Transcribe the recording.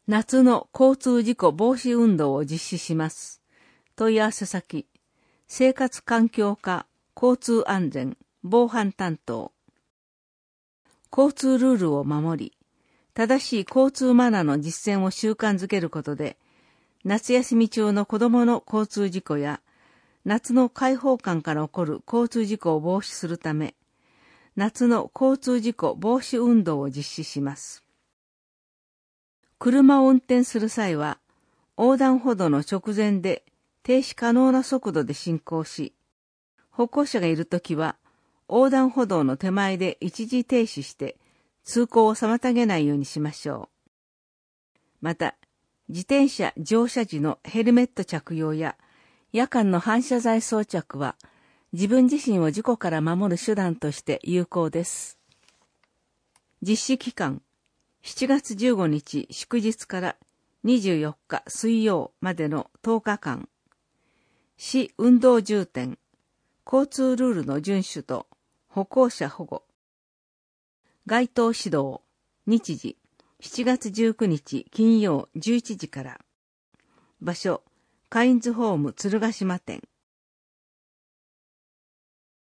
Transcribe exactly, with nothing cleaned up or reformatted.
夏の交通事故防止運動を実施します。問い合わせ先、生活環境課交通安全防犯担当。交通ルールを守り、正しい交通マナーの実践を習慣づけることで、夏休み中の子供の交通事故や、夏の開放感から起こる交通事故を防止するため、夏の交通事故防止運動を実施します。車を運転する際は、横断歩道の直前で停止可能な速度で進行し、歩行者がいるときは、横断歩道の手前で一時停止して通行を妨げないようにしましょう。また、自転車乗車時のヘルメット着用や夜間の反射材装着は自分自身を事故から守る手段として有効です。実施期間、しちがつじゅうごにち祝日からにじゅうよっか水曜までのとおかかん。市運動重点、交通ルールの遵守と歩行者保護。街頭指導、日時、しちがつじゅうくにち金曜じゅういちじから。場所、カインズホーム鶴ヶ島店。